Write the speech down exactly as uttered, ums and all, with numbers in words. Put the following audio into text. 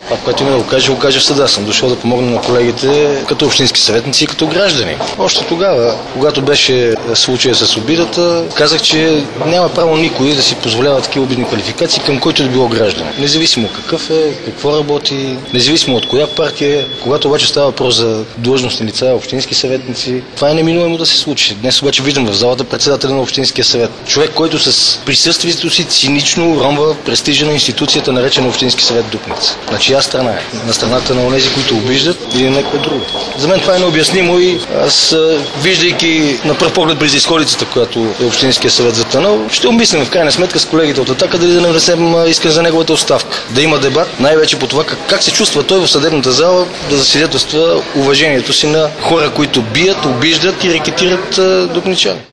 Това, което има да го каже, го каже в съда. Съм дошъл да помогна на колегите като общински съветници и като граждани. Още тогава, когато беше случая с обидата, казах, че няма право никой да си позволява такива обидни квалификации към който да било граждан. Независимо какъв е, какво работи, независимо от коя партия. Когато обаче става въпрос за длъжностни лица, общински съветници, това е неминуемо да се случи. Днес обаче виждам в залата председателя на Общинския съвет. Човек, който с присъствието си цинично уронва престижа на институцията, наречена Общински съвет Дупница. На чия страна е? На страната на онези, които обиждат, или на някой друг. За мен това е необяснимо и аз, виждайки на пръв поглед през изходицата, която е Общинския съвет затънал, ще обмислим в крайна сметка с колегите от Атака дали да не внесем искане за неговата оставка. Да има дебат, най-вече по това как, как се чувства той в съдебната зала, да засвидетелства уважението си на хора, които бият, обиждат и рекетират дупничани.